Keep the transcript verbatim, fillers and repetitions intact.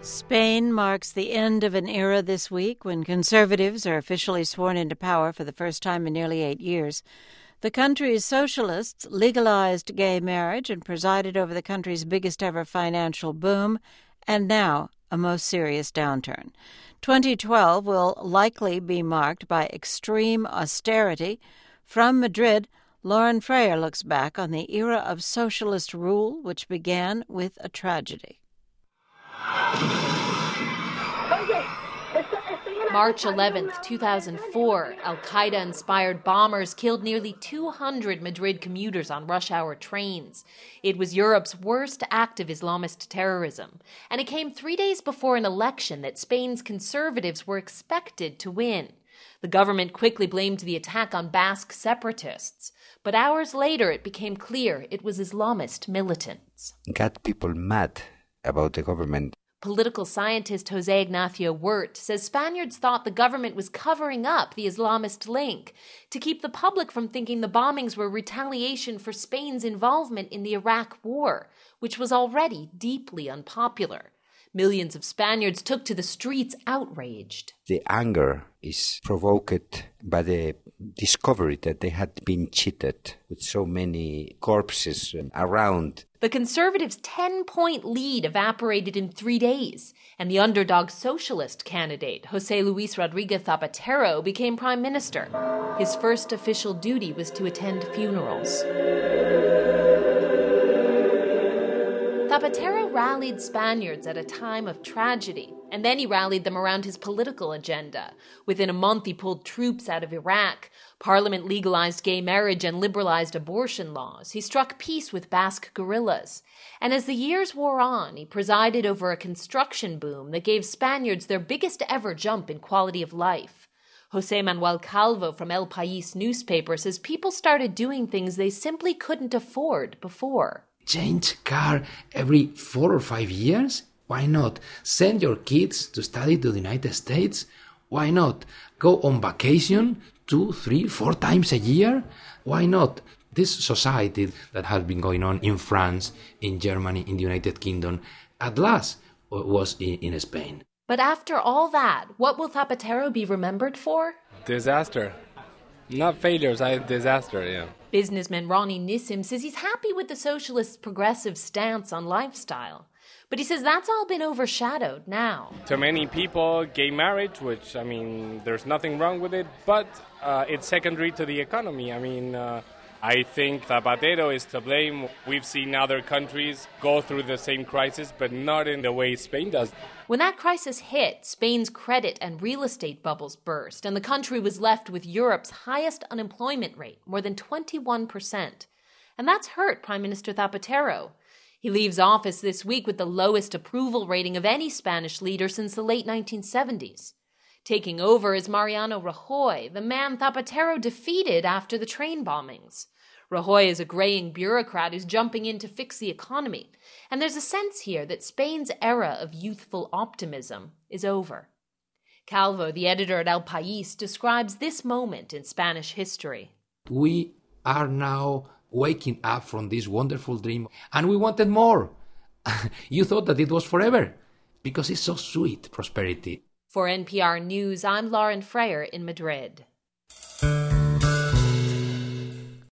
Spain marks the end of an era this week when conservatives are officially sworn into power for the first time in nearly eight years. The country's socialists legalized gay marriage and presided over the country's biggest ever financial boom, and now a most serious downturn. twenty twelve will likely be marked by extreme austerity. From Madrid, Lauren Freyer looks back on the era of socialist rule, which began with a tragedy. March eleventh, two thousand four, Al-Qaeda-inspired bombers killed nearly two hundred Madrid commuters on rush-hour trains. It was Europe's worst act of Islamist terrorism, and it came three days before an election that Spain's conservatives were expected to win. The government quickly blamed the attack on Basque separatists, but hours later it became clear it was Islamist militants. Got people mad about the government. Political scientist Jose Ignacio Wirt says Spaniards thought the government was covering up the Islamist link to keep the public from thinking the bombings were retaliation for Spain's involvement in the Iraq War, which was already deeply unpopular. Millions of Spaniards took to the streets outraged. The anger is provoked by the discovery that they had been cheated with so many corpses around. The Conservatives' ten-point lead evaporated in three days, and the underdog socialist candidate, José Luis Rodríguez Zapatero, became prime minister. His first official duty was to attend funerals. Zapatero rallied Spaniards at a time of tragedy, and then he rallied them around his political agenda. Within a month, he pulled troops out of Iraq. Parliament legalized gay marriage and liberalized abortion laws. He struck peace with Basque guerrillas. And as the years wore on, he presided over a construction boom that gave Spaniards their biggest ever jump in quality of life. José Manuel Calvo from El País newspaper says people started doing things they simply couldn't afford before. Change car every four or five years? Why not? Send your kids to study to the United States? Why not? Go on vacation two, three, four times a year? Why not? This society that has been going on in France, in Germany, in the United Kingdom, at last was in, in Spain. But after all that, what will Zapatero be remembered for? Disaster. Not failures, I disaster, yeah. Businessman Ronnie Nissim says he's happy with the socialists' progressive stance on lifestyle. But he says that's all been overshadowed now. To many people, gay marriage, which, I mean, there's nothing wrong with it, but uh, it's secondary to the economy. I mean, uh, I think Zapatero is to blame. We've seen other countries go through the same crisis, but not in the way Spain does. When that crisis hit, Spain's credit and real estate bubbles burst, and the country was left with Europe's highest unemployment rate, more than twenty-one percent. And that's hurt Prime Minister Zapatero. He leaves office this week with the lowest approval rating of any Spanish leader since the late nineteen seventies. Taking over is Mariano Rajoy, the man Zapatero defeated after the train bombings. Rajoy is a graying bureaucrat who's jumping in to fix the economy. And there's a sense here that Spain's era of youthful optimism is over. Calvo, the editor at El País, describes this moment in Spanish history. We are now waking up from this wonderful dream, and we wanted more. You thought that it was forever, because it's so sweet, prosperity. For N P R News, I'm Lauren Freyer in Madrid.